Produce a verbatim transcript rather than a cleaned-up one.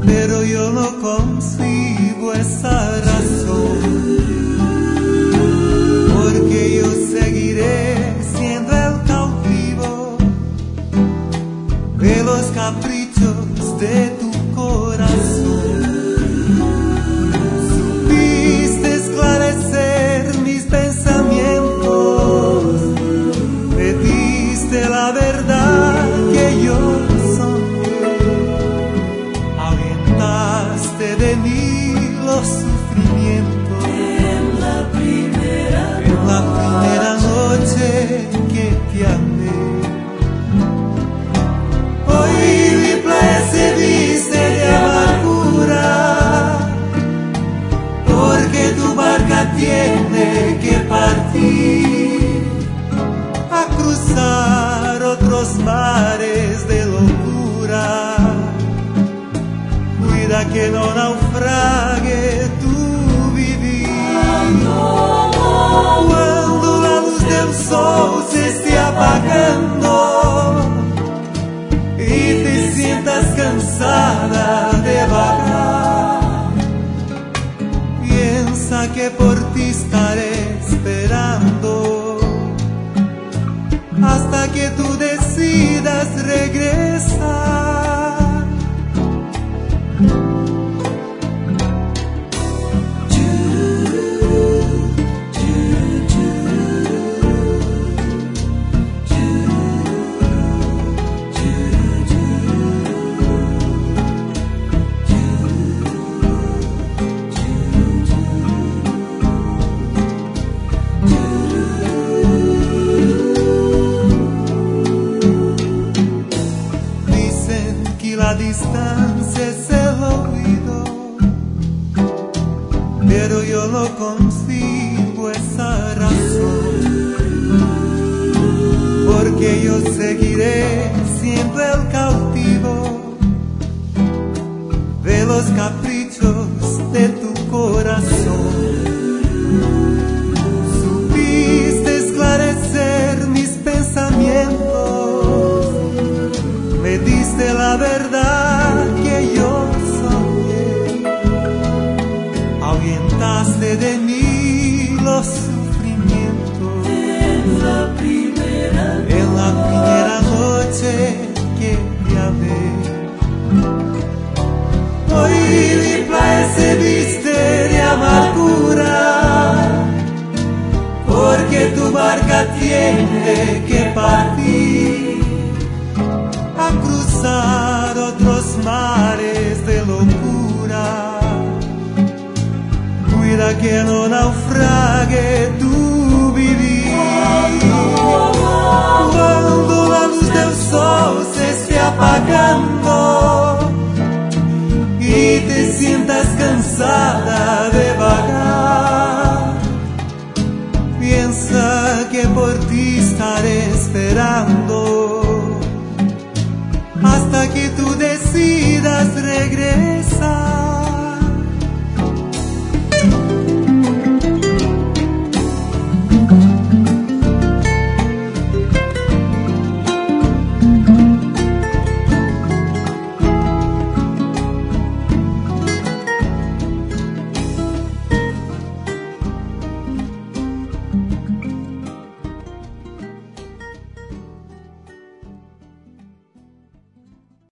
pero yo no consigo esa razón, porque yo seguiré siendo el cautivo de los caprichos de tu corazón. Supiste esclarecer mis pensamientos, me diste la verdad que yo soñé, ahuyentaste de mí los sufrimientos en la primera, en la primera noche que te amé. Hoy mi playa se viste de amargura, porque tu barca tiene que partir a cruzar otros mares de locura. Cuida que no naufrague tu vivir. Cuando la luz del sol se esté apagando y te sientas cansada de vagar, piensa que por ti estaré esperando hasta que tú decidas regresar. La distancia es el oído, pero yo no consigo esa razón, porque yo seguiré siendo el cautivo de los caprichos de tu corazón. Supiste esclarecer mis pensamientos, me diste la verdad que yo soñé, ahuyentaste de mí los sufrimientos en la primera, en la primera noche que te amé. Hoy mi playa se viste de amargura, porque tu barca tiene que partir a cruzar otros mares de locura. Cuida que no naufrague tu vivir. Cuando la luz del sol se esté apagando